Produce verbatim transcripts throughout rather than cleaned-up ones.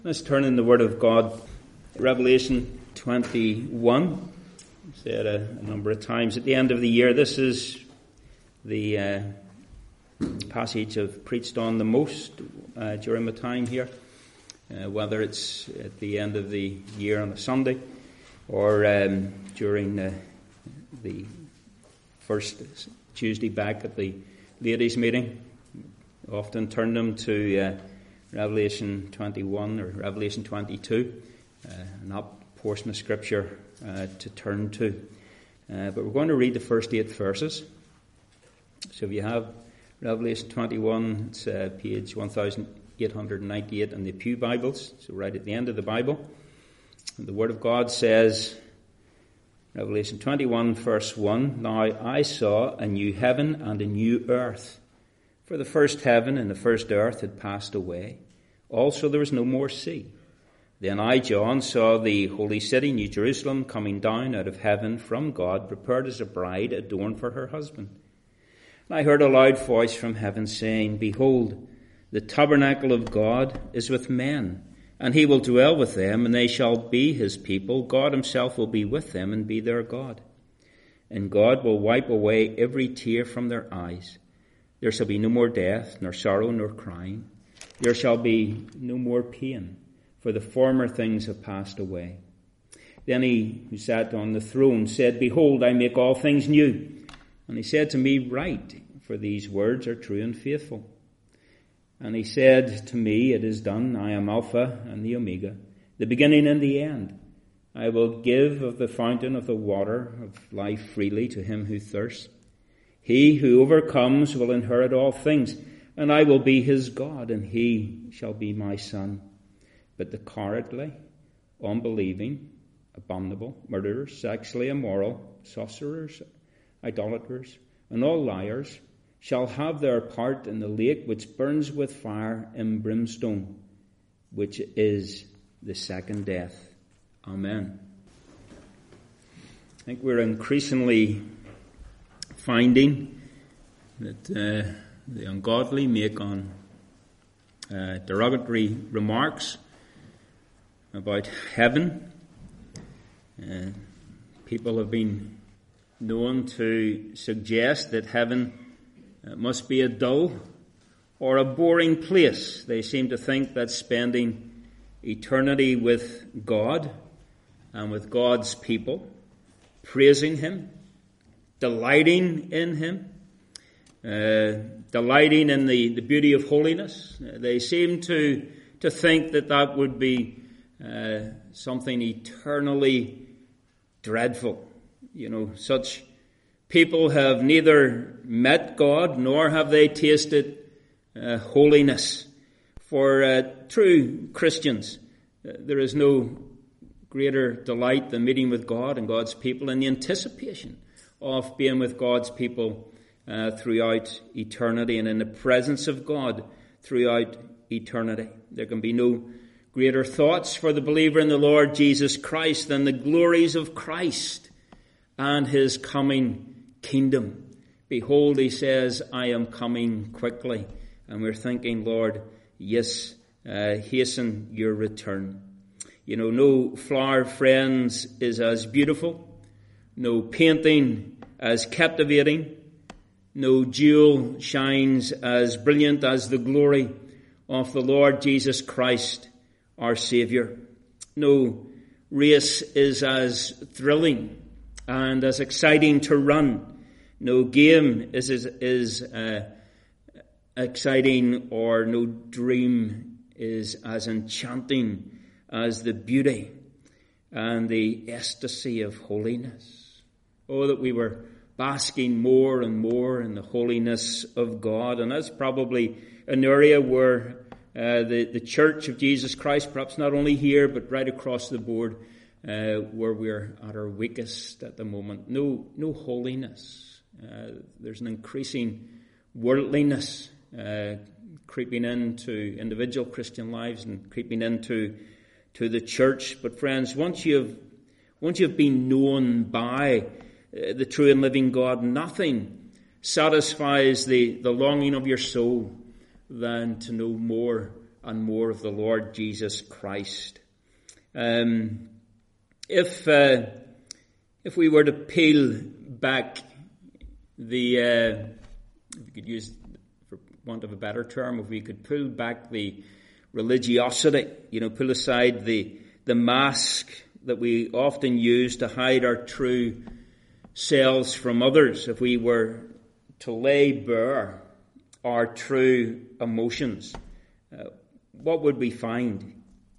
Let's turn in the Word of God. Revelation twenty-one. I've said a, a number of times at the end of the year, this is the uh, passage I've preached on the most uh, during my time here. Uh, whether it's at the end of the year on a Sunday or um, during uh, the first Tuesday back at the ladies' meeting. I often turn them to uh, Revelation twenty-one or Revelation twenty-two, uh, and that portion of Scripture uh, to turn to. Uh, but we're going to read the first eight verses. So if you have Revelation twenty-one, it's uh, page one thousand eight hundred ninety-eight in the Pew Bibles, so right at the end of the Bible. And the Word of God says, Revelation twenty-one, verse one, "Now I saw a new heaven and a new earth. For the first heaven and the first earth had passed away. Also there was no more sea. Then I, John, saw the holy city, New Jerusalem, coming down out of heaven from God, prepared as a bride adorned for her husband. And I heard a loud voice from heaven saying, Behold, the tabernacle of God is with men, and he will dwell with them, and they shall be his people. God himself will be with them and be their God. And God will wipe away every tear from their eyes. There shall be no more death, nor sorrow, nor crying. There shall be no more pain, for the former things have passed away. Then he who sat on the throne said, Behold, I make all things new. And he said to me, Write, for these words are true and faithful. And he said to me, It is done. I am Alpha and the Omega, the beginning and the end. I will give of the fountain of the water of life freely to him who thirsts. He who overcomes will inherit all things, and I will be his God, and he shall be my son. But the cowardly, unbelieving, abominable, murderers, sexually immoral, sorcerers, idolaters, and all liars shall have their part in the lake which burns with fire and brimstone, which is the second death. Amen. I think we're increasingly finding that uh, the ungodly make on uh, derogatory remarks about heaven. Uh, people have been known to suggest that heaven uh, must be a dull or a boring place. They seem to think that spending eternity with God and with God's people, praising him, delighting in him, uh, delighting in the, the beauty of holiness. Uh, they seem to to think that that would be uh, something eternally dreadful. You know, such people have neither met God nor have they tasted uh, holiness. For uh, true Christians, uh, there is no greater delight than meeting with God and God's people in the anticipation of being with God's people uh, throughout eternity and in the presence of God throughout eternity. There can be no greater thoughts for the believer in the Lord Jesus Christ than the glories of Christ and his coming kingdom. Behold, he says, I am coming quickly. And we're thinking, Lord, yes, uh, hasten your return. You know, no flower, friends, is as beautiful. No painting as captivating. No jewel shines as brilliant as the glory of the Lord Jesus Christ, our Saviour. No race is as thrilling and as exciting to run. No game is is, is uh, exciting, or no dream is as enchanting as the beauty and the ecstasy of holiness. Oh, that we were basking more and more in the holiness of God. And that's probably an area where uh, the, the Church of Jesus Christ, perhaps not only here, but right across the board, uh, where we're at our weakest at the moment. No, no holiness. Uh, there's an increasing worldliness uh, creeping into individual Christian lives and creeping into to the church. But friends, once you've once you've been known by uh, the true and living God, nothing satisfies the, the longing of your soul than to know more and more of the Lord Jesus Christ. Um, if uh, if we were to peel back the, uh, if we could use, for want of a better term, if we could pull back the religiosity, you know, pull aside the the mask that we often use to hide our true selves from others, if we were to lay bare our true emotions, uh, what would we find?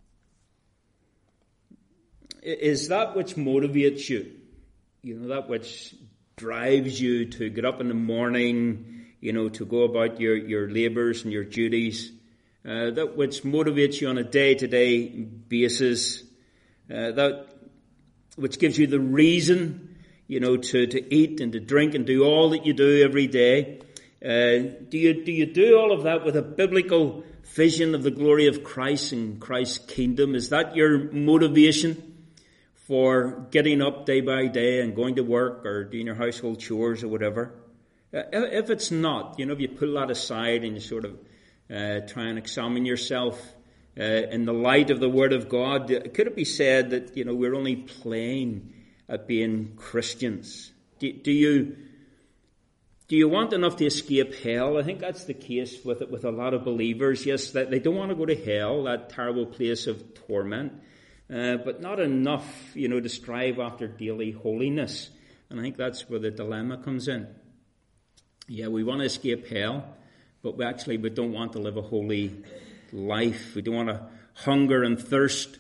Is that which motivates you, you know, that which drives you to get up in the morning, you know, to go about your, your labours and your duties, uh, that which motivates you on a day-to-day basis, uh, that which gives you the reason, you know, to, to eat and to drink and do all that you do every day. Uh, do you, do you do all of that with a biblical vision of the glory of Christ and Christ's kingdom? Is that your motivation for getting up day by day and going to work or doing your household chores or whatever? Uh, if it's not, you know, if you pull that aside and you sort of uh, try and examine yourself uh, in the light of the Word of God, could it be said that, you know, we're only playing at being Christians? Do, do you do you want enough to escape hell? I think that's the case with it, with a lot of believers. Yes, that they don't want to go to hell, that terrible place of torment, uh, but not enough, you know, to strive after daily holiness. And I think that's where the dilemma comes in. Yeah, we want to escape hell, but we actually we don't want to live a holy life. We don't want to hunger and thirst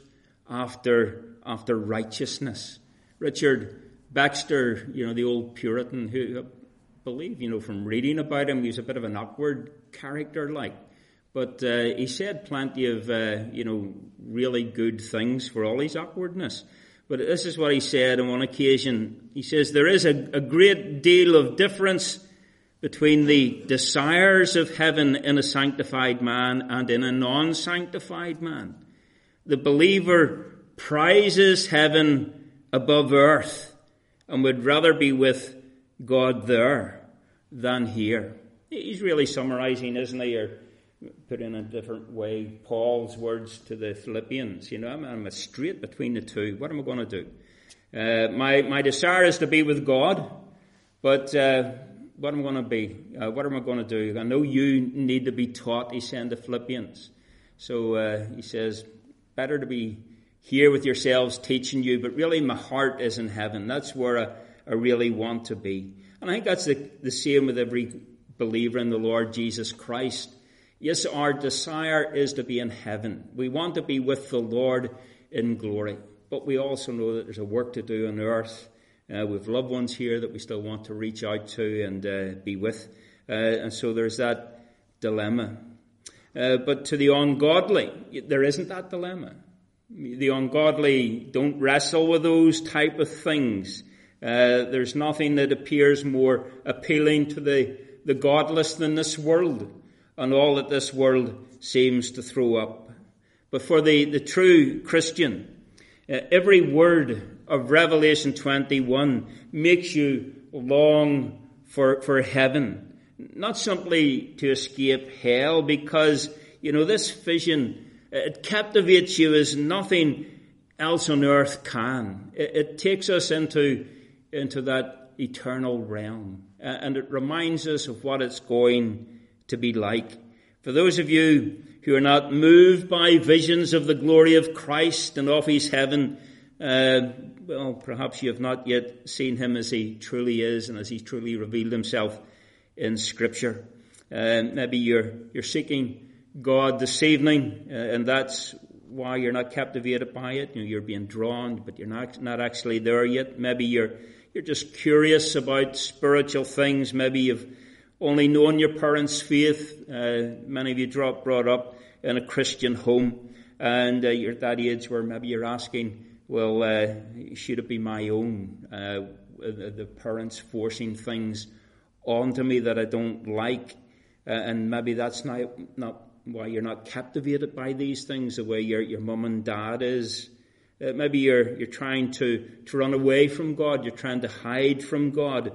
after after righteousness. Richard Baxter, you know, the old Puritan, who I believe, you know, from reading about him, he was a bit of an awkward character, like. But uh, he said plenty of, uh, you know, really good things for all his awkwardness. But this is what he said on one occasion. He says, there is a, a great deal of difference between the desires of heaven in a sanctified man and in a non-sanctified man. The believer prizes heaven above earth and would rather be with God there than here. He's really summarizing, isn't he, or put in a different way, Paul's words to the Philippians. You know, I'm, I'm straight between the two. What am I going to do? Uh, my, my desire is to be with God, but uh, what am I going to be? Uh, what am I going to do? I know you need to be taught, he's saying to Philippians. So uh, he says, better to be here with yourselves teaching you, but really my heart is in heaven. That's where I, I really want to be. And I think that's the, the same with every believer in the Lord Jesus Christ. Yes, our desire is to be in heaven. We want to be with the Lord in glory. But we also know that there's a work to do on earth. Uh, we have loved ones here that we still want to reach out to and uh, be with. Uh, and so there's that dilemma. Uh, but to the ungodly, there isn't that dilemma. The ungodly don't wrestle with those type of things. Uh, there's nothing that appears more appealing to the, the godless than this world and all that this world seems to throw up. But for the, the true Christian, uh, every word of Revelation twenty-one makes you long for, for heaven. Not simply to escape hell, because, you know, this vision, it captivates you as nothing else on earth can. It, it takes us into, into that eternal realm. Uh, and it reminds us of what it's going to be like. For those of you who are not moved by visions of the glory of Christ and of his heaven, uh, well, perhaps you have not yet seen him as he truly is and as he truly revealed himself in Scripture. Uh, maybe you're you're seeking God this evening, uh, and that's why you're not captivated by it. You know, you're being drawn, but you're not not actually there yet. Maybe you're you're just curious about spiritual things. Maybe you've only known your parents' faith. Uh, many of you drop, brought up in a Christian home, and uh, you're at that age where maybe you're asking, well, uh, should it be my own? Uh, the, the parents forcing things onto me that I don't like, uh, and maybe that's not not why you're not captivated by these things the way your your mum and dad is. Uh, maybe you're you're trying to to run away from God. You're trying to hide from God,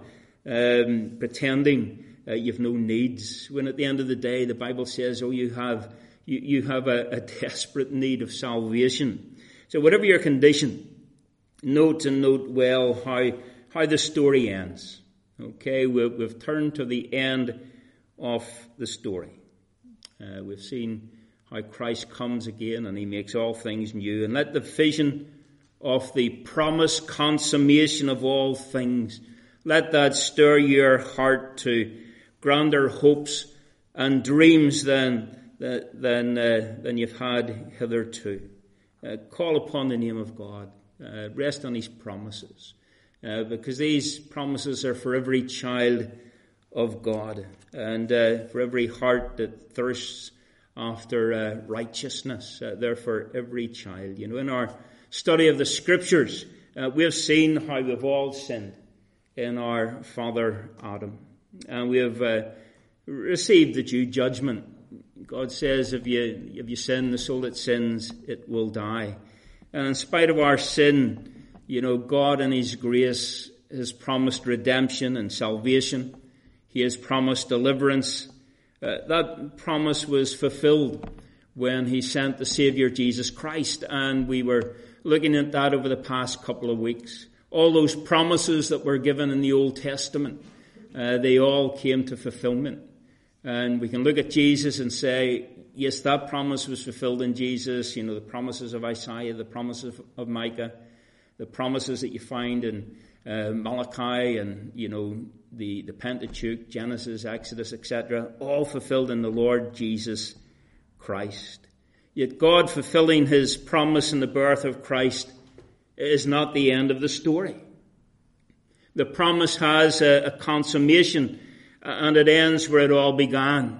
um, pretending uh, you've no needs. When at the end of the day, the Bible says, "Oh, you have you, you have a, a desperate need of salvation. So whatever your condition, note and note well how, how the story ends. Okay, we've, we've turned to the end of the story. Uh, we've seen how Christ comes again and he makes all things new. And let the vision of the promised consummation of all things, let that stir your heart to grander hopes and dreams than, than, uh, than you've had hitherto. Uh, call upon the name of God. Uh, rest on his promises. Uh, because these promises are for every child of God. And uh, for every heart that thirsts after uh, righteousness. Uh, they're for every child. You know, in our study of the Scriptures, uh, we have seen how we've all sinned in our father Adam. And we have uh, received the due judgment. God says if you, if you sin, the soul that sins, it will die. And in spite of our sin, you know, God in his grace has promised redemption and salvation. He has promised deliverance. Uh, that promise was fulfilled when he sent the Savior Jesus Christ. And we were looking at that over the past couple of weeks. All those promises that were given in the Old Testament, uh, they all came to fulfillment. And we can look at Jesus and say, yes, that promise was fulfilled in Jesus. You know, the promises of Isaiah, the promises of Micah, the promises that you find in uh, Malachi and, you know, the, the Pentateuch, Genesis, Exodus, et cetera, all fulfilled in the Lord Jesus Christ. Yet God fulfilling his promise in the birth of Christ is not the end of the story. The promise has a, a consummation, and it ends where it all began.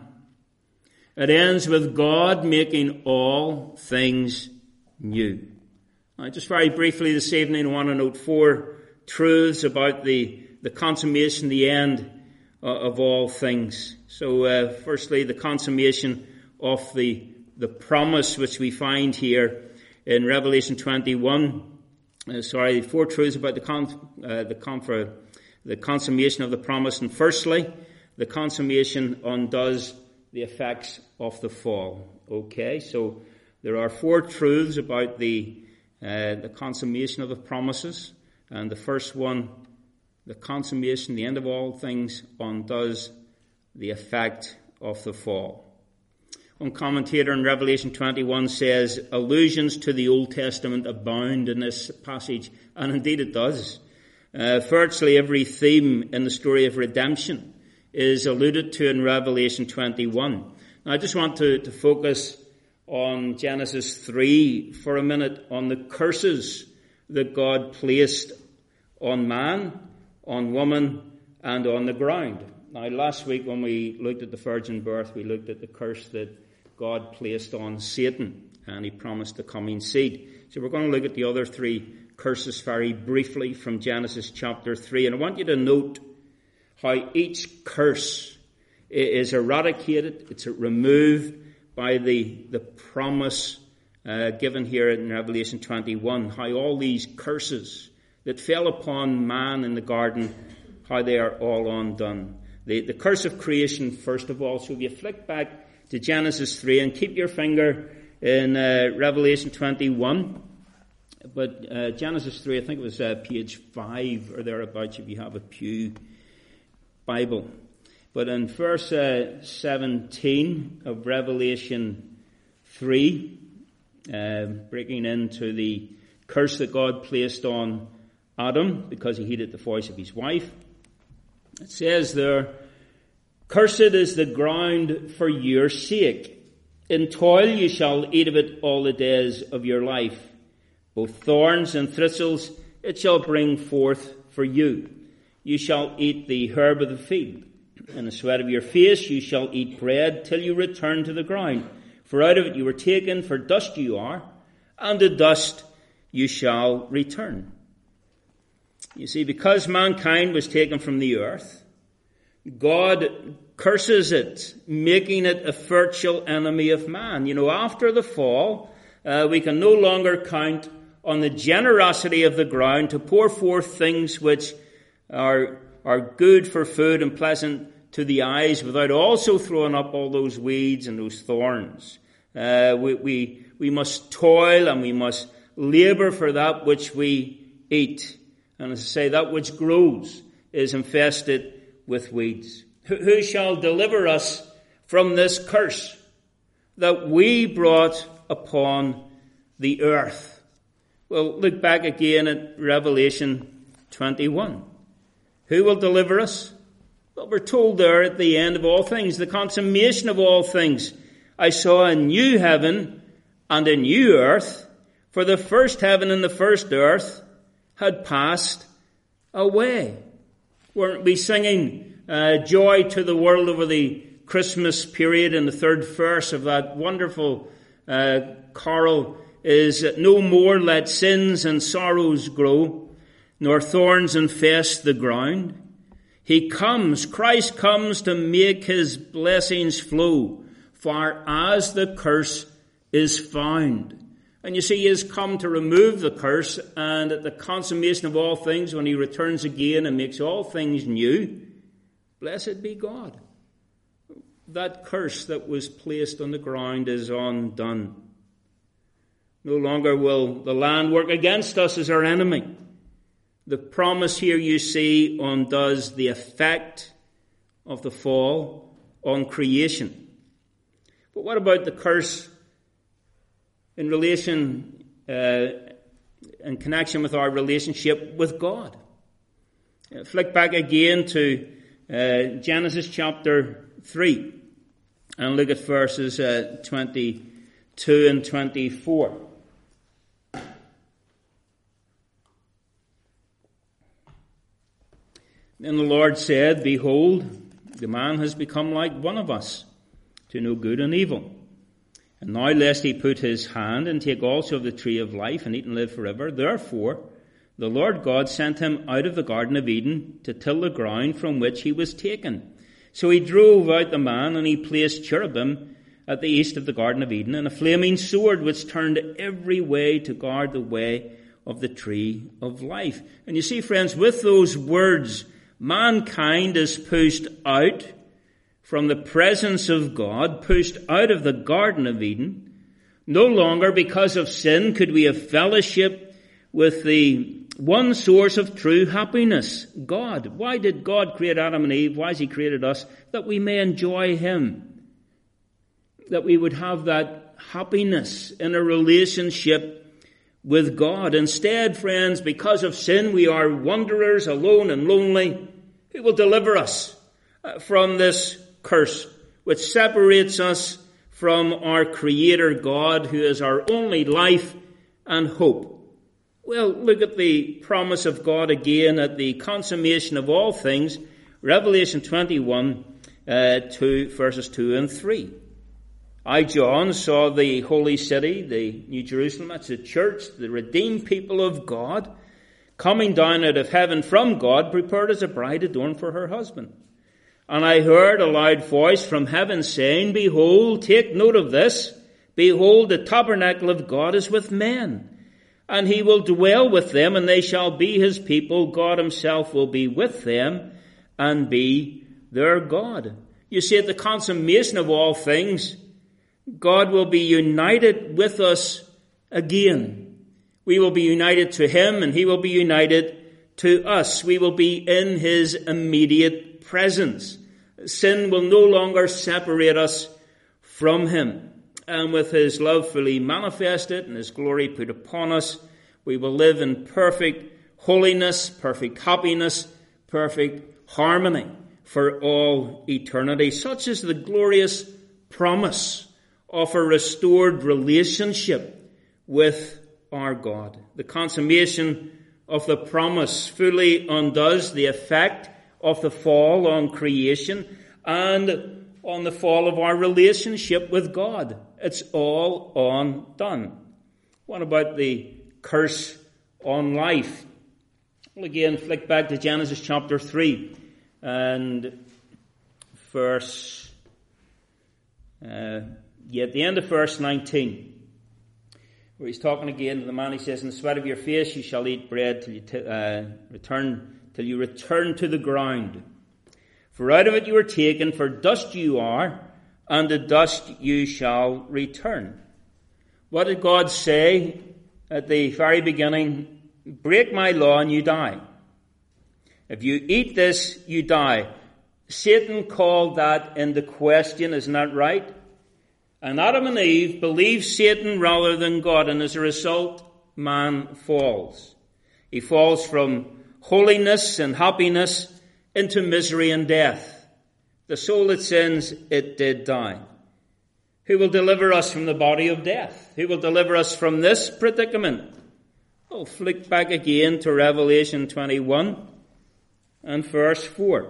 It ends with God making all things new. Now, just very briefly this evening, I want to note four truths about the, the consummation, the end of all things. So, uh, firstly, the consummation of the, the promise which we find here in Revelation twenty-one. Uh, sorry, four truths about the con, uh, the, confer, the consummation of the promise. And firstly, the consummation undoes the effects of the fall. Okay, so there are four truths about the uh, the consummation of the promises. And the first one, the consummation, the end of all things, undoes the effect of the fall. One commentator in Revelation twenty-one says, allusions to the Old Testament abound in this passage, and indeed it does. Uh, virtually every theme in the story of redemption is alluded to in Revelation twenty-one. Now, I just want to, to focus on Genesis three for a minute, on the curses that God placed on man, on woman, and on the ground. Now, last week when we looked at the virgin birth, we looked at the curse that God placed on Satan, and he promised the coming seed. So we're going to look at the other three curses very briefly from Genesis chapter three. And I want you to note how each curse is eradicated, it's removed by the, the promise uh, given here in Revelation twenty-one, how all these curses that fell upon man in the garden, how they are all undone. The, the curse of creation, first of all. So if you flick back to Genesis three and keep your finger in uh, Revelation twenty-one. But uh, Genesis three, I think it was uh, page five or thereabouts if you have a Pew Bible. But in verse uh, seventeen of Revelation three, uh, breaking into the curse that God placed on Adam because he heeded the voice of his wife, it says there, cursed is the ground for your sake. In toil you shall eat of it all the days of your life. Both thorns and thistles it shall bring forth for you. You shall eat the herb of the field. In the sweat of your face you shall eat bread till you return to the ground. For out of it you were taken, for dust you are, and to dust you shall return. You see, because mankind was taken from the earth, God curses it, making it a virtual enemy of man. You know, after the fall, uh, we can no longer count on the generosity of the ground to pour forth things which are, are good for food and pleasant to the eyes without also throwing up all those weeds and those thorns. Uh, we, we, we must toil and we must labour for that which we eat. And as I say, that which grows is infested with weeds. Who, who shall deliver us from this curse that we brought upon the earth? Well, look back again at Revelation twenty-one. Who will deliver us? Well, we're told there at the end of all things, the consummation of all things. I saw a new heaven and a new earth, for the first heaven and the first earth had passed away. Weren't we singing uh, Joy to the World over the Christmas period in the third verse of that wonderful uh, carol? Is that no more let sins and sorrows grow, nor thorns infest the ground. He comes, Christ comes to make his blessings flow, far as the curse is found. And you see, he has come to remove the curse, and at the consummation of all things, when he returns again and makes all things new, blessed be God. That curse that was placed on the ground is undone. No longer will the land work against us as our enemy. The promise here, you see, undoes the effect of the fall on creation. But what about the curse in relation, uh, in connection with our relationship with God? Uh, flick back again to uh, Genesis chapter three and look at verses uh, twenty-two and twenty-four. Then the Lord said, Behold, the man has become like one of us, to know good and evil. And now lest he put his hand and take also of the tree of life and eat and live forever. Therefore the Lord God sent him out of the Garden of Eden to till the ground from which he was taken. So he drove out the man, and he placed cherubim at the east of the Garden of Eden, and a flaming sword which turned every way to guard the way of the tree of life. And you see, friends, with those words, mankind is pushed out from the presence of God, pushed out of the Garden of Eden. No longer, because of sin, could we have fellowship with the one source of true happiness, God. Why did God create Adam and Eve? Why has he created us? That we may enjoy him. That we would have that happiness in a relationship with God. Instead, friends, because of sin, we are wanderers, alone and lonely. Who will deliver us from this curse, which separates us from our Creator God, who is our only life and hope? Well, look at the promise of God again at the consummation of all things. Revelation twenty-one, uh, two, verses two and three. I, John, saw the holy city, the New Jerusalem, that's the church, the redeemed people of God, coming down out of heaven from God, prepared as a bride adorned for her husband. And I heard a loud voice from heaven saying, Behold, take note of this. Behold, the tabernacle of God is with men, and he will dwell with them, and they shall be his people. God himself will be with them and be their God. You see, at the consummation of all things, God will be united with us again. We will be united to him, and he will be united to us. We will be in his immediate presence. Sin will no longer separate us from him. And with his love fully manifested and his glory put upon us, we will live in perfect holiness, perfect happiness, perfect harmony for all eternity. Such is the glorious promise of a restored relationship with our God. The consummation of the promise fully undoes the effect of the fall on creation and on the fall of our relationship with God. It's all undone. What about the curse on life? Well, again, flick back to Genesis chapter three and verse, uh, yeah, at the end of verse nineteen, where he's talking again to the man. He says, In the sweat of your face you shall eat bread till you t- uh, return till you return to the ground. For out of it you were taken, for dust you are, and to dust you shall return. What did God say at the very beginning? Break my law and you die. If you eat this, you die. Satan called that into question, isn't that right? And Adam and Eve believed Satan rather than God, and as a result, man falls. He falls from holiness and happiness into misery and death. The soul that sins, it did die. Who will deliver us from the body of death? Who will deliver us from this predicament? Oh, flick back again to Revelation twenty-one and verse four.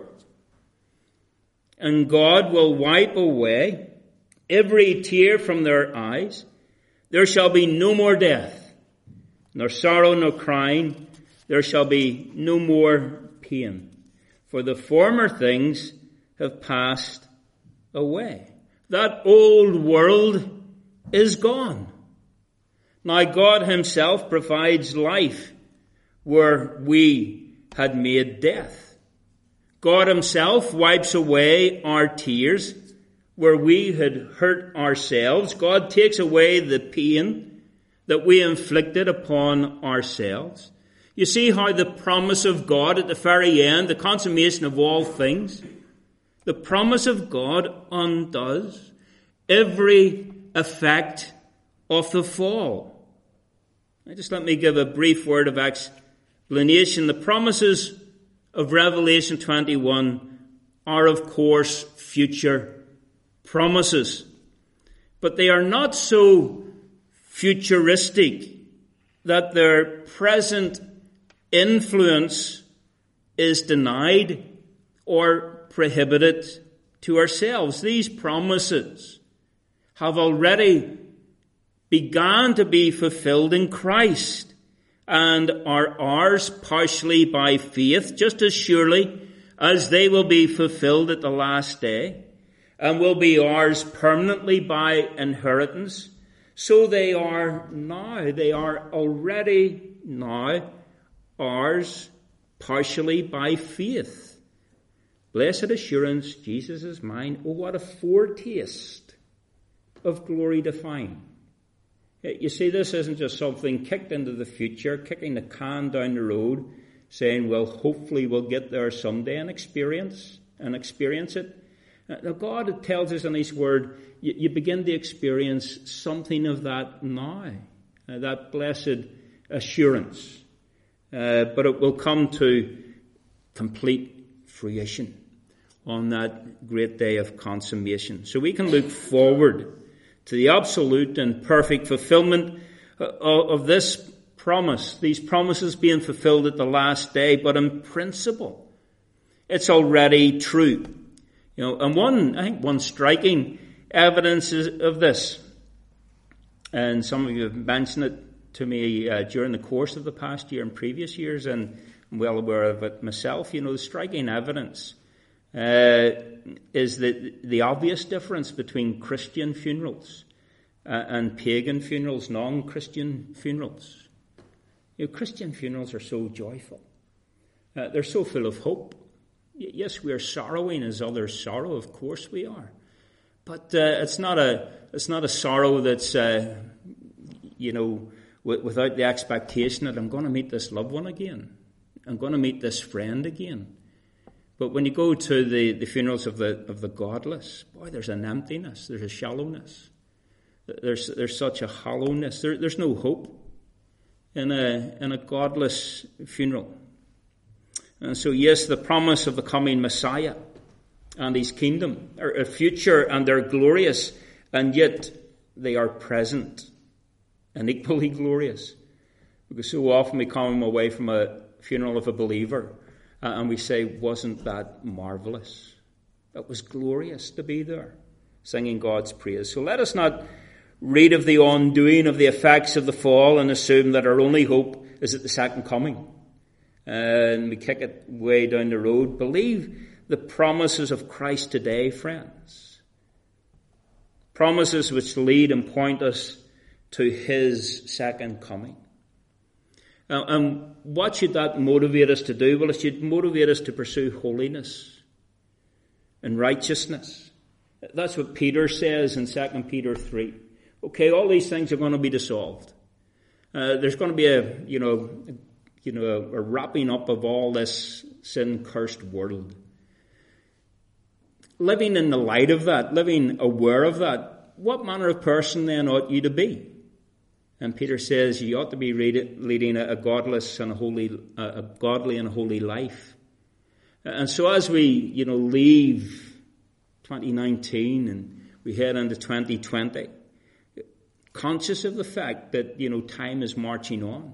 And God will wipe away every tear from their eyes. There shall be no more death, nor sorrow, nor crying. There shall be no more pain. For the former things have passed away. That old world is gone. Now God himself provides life where we had made death. God himself wipes away our tears where we had hurt ourselves. God takes away the pain that we inflicted upon ourselves. You see how the promise of God at the very end, the consummation of all things, the promise of God undoes every effect of the fall. Now just let me give a brief word of explanation. The promises of Revelation twenty-one are, of course, future promises. But they are not so futuristic that their present influence is denied or prohibited to ourselves. These promises have already begun to be fulfilled in Christ and are ours partially by faith, just as surely as they will be fulfilled at the last day and will be ours permanently by inheritance. So they are now, they are already now ours partially by faith. Blessed assurance, Jesus is mine. Oh, what a foretaste of glory divine. You see, this isn't just something kicked into the future, kicking the can down the road, saying, well, hopefully we'll get there someday and experience and experience it. Now, God tells us in his word, you, you begin to experience something of that now, uh, that blessed assurance. Uh, but it will come to complete fruition on that great day of consummation. So we can look forward to the absolute and perfect fulfillment of this promise, these promises being fulfilled at the last day, but in principle, it's already true. You know, and one, I think one striking evidence of this, and some of you have mentioned it to me uh, during the course of the past year and previous years, and I'm well aware of it myself. You know, the striking evidence uh, is the, the obvious difference between Christian funerals uh, and pagan funerals, non-Christian funerals. You know, Christian funerals are so joyful. Uh, they're so full of hope. Y- yes, we are sorrowing as others sorrow. Of course we are. But uh, it's not a it's not a sorrow that's, uh, you know, w- without the expectation that I'm going to meet this loved one again. I'm going to meet this friend again. But when you go to the, the funerals of the of the godless, boy, there's an emptiness, there's a shallowness, there's there's such a hollowness. There, there's no hope in a in a godless funeral. And so, yes, the promise of the coming Messiah and his kingdom are a future, and they're glorious, and yet they are present and equally glorious. Because so often we come away from a funeral of a believer uh, and we say, wasn't that marvelous? It was glorious to be there, singing God's praise. So let us not read of the undoing of the effects of the fall and assume that our only hope is at the second coming. Uh, and we kick it way down the road. Believe the promises of Christ today, friends. Promises which lead and point us to his second coming. Uh, and what should that motivate us to do? Well, it should motivate us to pursue holiness and righteousness That's what Peter says in Second Peter three. Okay, all these things are going to be dissolved. Uh, there's going to be a, you know, a, you know, a, a wrapping up of all this sin-cursed world. Living in the light of that, living aware of that, what manner of person then ought you to be? And Peter says you ought to be leading a godless and a holy, a godly and holy life. And so as we, you know, leave twenty nineteen and we head into twenty twenty, conscious of the fact that, you know, time is marching on,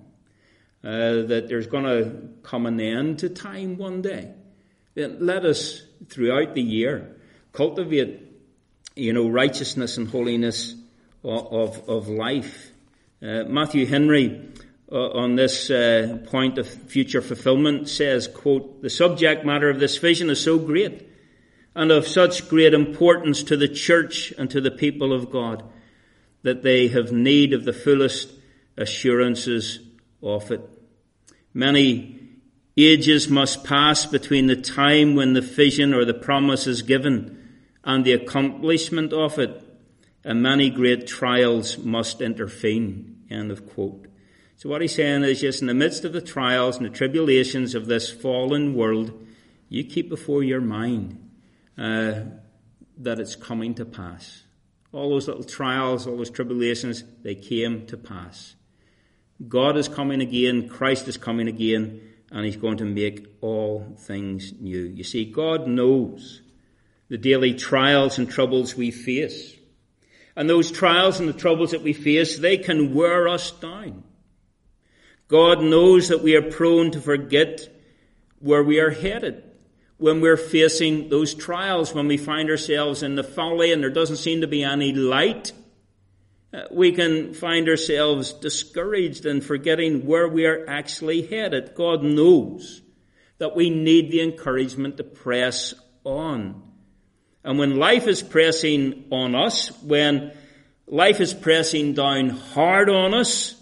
uh, that there's going to come an end to time one day, then let us, throughout the year, cultivate, you know, righteousness and holiness of, of, of life. Uh, Matthew Henry, uh, on this uh, point of future fulfillment, says, quote, "The subject matter of this vision is so great and of such great importance to the church and to the people of God that they have need of the fullest assurances of it. Many ages must pass between the time when the vision or the promise is given and the accomplishment of it, and many great trials must intervene." End of quote. So what he's saying is, just in the midst of the trials and the tribulations of this fallen world, you keep before your mind uh, that it's coming to pass. All those little trials, all those tribulations, they came to pass. God is coming again, Christ is coming again, and he's going to make all things new. You see, God knows the daily trials and troubles we face. And those trials and the troubles that we face, they can wear us down. God knows that we are prone to forget where we are headed when we're facing those trials, when we find ourselves in the valley and there doesn't seem to be any light. Uh, we can find ourselves discouraged and forgetting where we are actually headed. God knows that we need the encouragement to press on. And when life is pressing on us, when life is pressing down hard on us,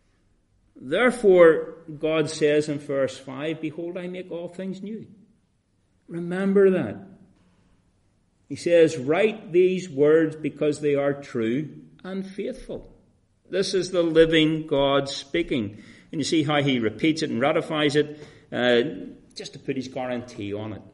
therefore, God says in verse five, "Behold, I make all things new." Remember that. He says, "Write these words because they are true and faithful." This is the living God speaking. And you see how he repeats it and ratifies it, uh, just to put his guarantee on it.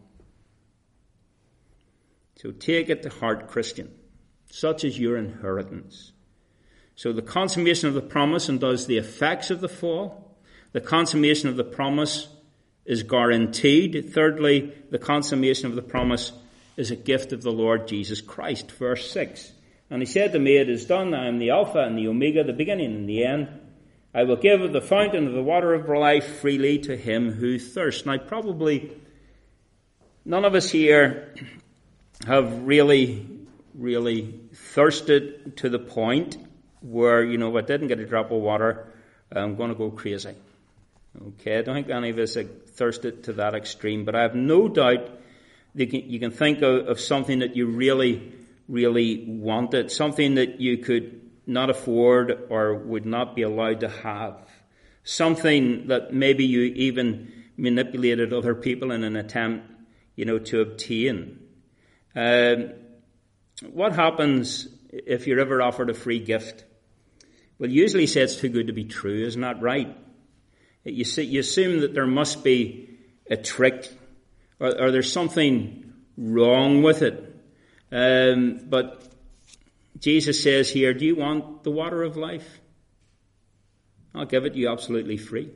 So take it to heart, Christian. Such is your inheritance. So the consummation of the promise undoes the effects of the fall. The consummation of the promise is guaranteed. Thirdly, the consummation of the promise is a gift of the Lord Jesus Christ. Verse six. "And he said to me, It is done. I am the Alpha and the Omega, the beginning and the end. I will give of the fountain of the water of life freely to him who thirsts." Now, probably none of us here have really, really thirsted to the point where, you know, if I didn't get a drop of water, I'm going to go crazy. Okay, I don't think any of us have thirsted to that extreme, but I have no doubt that you can think of, of something that you really, really wanted, something that you could not afford or would not be allowed to have, something that maybe you even manipulated other people in an attempt, you know, to obtain. Um, what happens if you're ever offered a free gift? Well, usually say it's too good to be true. Isn't that right? You, see, you assume that there must be a trick or, or there's something wrong with it. Um, but Jesus says here, "Do you want the water of life? I'll give it you absolutely free.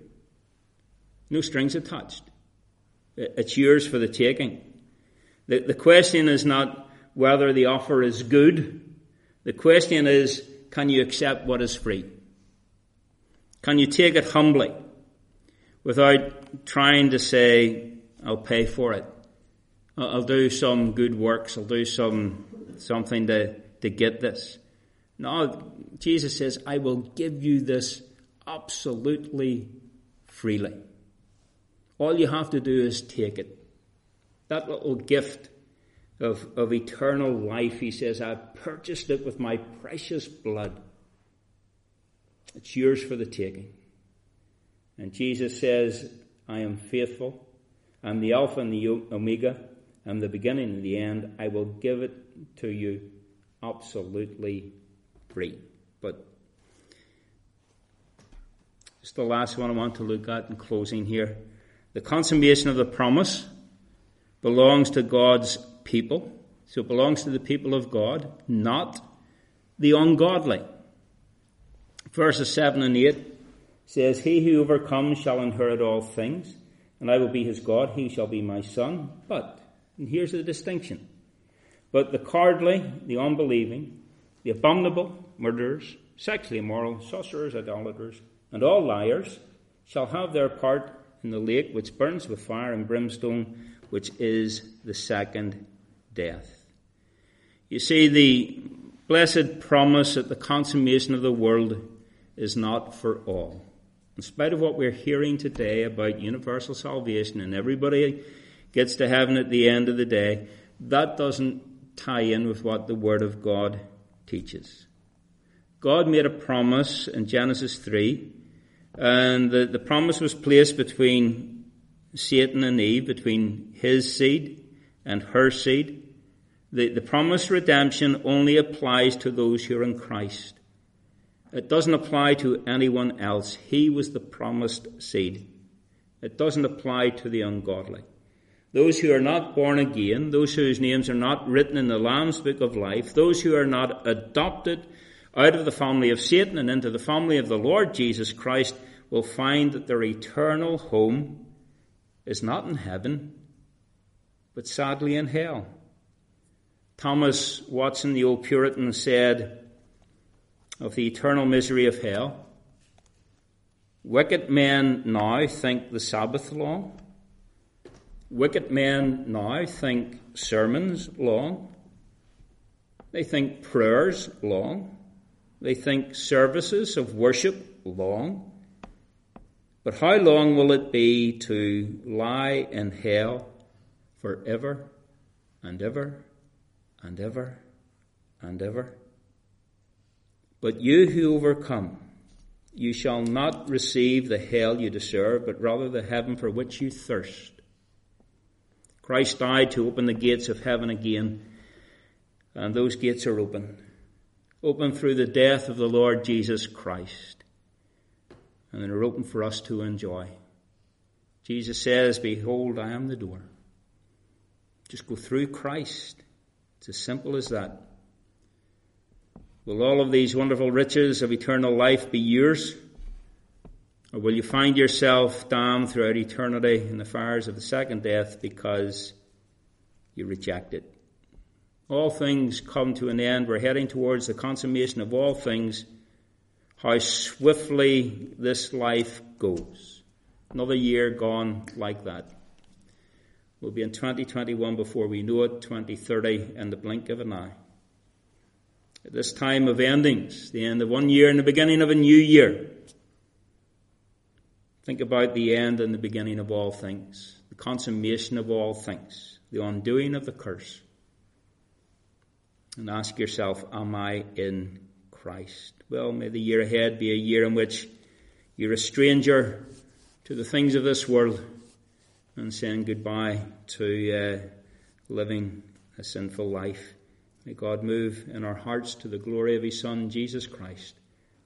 No strings attached. It's yours for the taking." The, the question is not whether the offer is good. The question is, can you accept what is free? Can you take it humbly without trying to say, "I'll pay for it. I'll do some good works. I'll do some something to, to get this." No, Jesus says, "I will give you this absolutely freely. All you have to do is take it." That little gift of, of eternal life, he says, "I've purchased it with my precious blood. It's yours for the taking." And Jesus says, "I am faithful. I'm the Alpha and the Omega. I'm the beginning and the end. I will give it to you absolutely free. But just the last one I want to look at in closing here. The consummation of the promise belongs to God's people. So it belongs to the people of God, not the ungodly. Verses seven and eight says, he who overcomes shall inherit all things, and I will be his God, he shall be my son. But, and here's the distinction, but the cowardly, the unbelieving, the abominable, murderers, sexually immoral, sorcerers, idolaters, and all liars shall have their part in the lake which burns with fire and brimstone, which is the second death. You see, the blessed promise at the consummation of the world is not for all. In spite of what we're hearing today about universal salvation and everybody gets to heaven at the end of the day, that doesn't tie in with what the Word of God teaches. God made a promise in Genesis three, and the, the promise was placed between Satan and Eve, between his seed and her seed. The, the promised redemption only applies to those who are in Christ. It doesn't apply to anyone else. He was the promised seed. It doesn't apply to the ungodly. Those who are not born again, those whose names are not written in the Lamb's Book of Life, those who are not adopted out of the family of Satan and into the family of the Lord Jesus Christ, will find that their eternal home is not in heaven, but sadly in hell. Thomas Watson, the old Puritan, said of the eternal misery of hell, wicked men now think the Sabbath long. Wicked men now think sermons long. They think prayers long. They think services of worship long. But how long will it be to lie in hell forever and ever and ever and ever? But you who overcome, you shall not receive the hell you deserve, but rather the heaven for which you thirst. Christ died to open the gates of heaven again, and those gates are open. Open through the death of the Lord Jesus Christ. And they're open for us to enjoy. Jesus says, behold, I am the door. Just go through Christ. It's as simple as that. Will all of these wonderful riches of eternal life be yours? Or will you find yourself damned throughout eternity in the fires of the second death because you reject it? All things come to an end. We're heading towards the consummation of all things. How swiftly this life goes. Another year gone like that. We'll be in twenty twenty-one before we know it, twenty thirty in the blink of an eye. At this time of endings, the end of one year and the beginning of a new year, think about the end and the beginning of all things, the consummation of all things, the undoing of the curse. And ask yourself, am I in Christ? Well, may the year ahead be a year in which you're a stranger to the things of this world and saying goodbye to uh, living a sinful life. May God move in our hearts to the glory of His Son, Jesus Christ.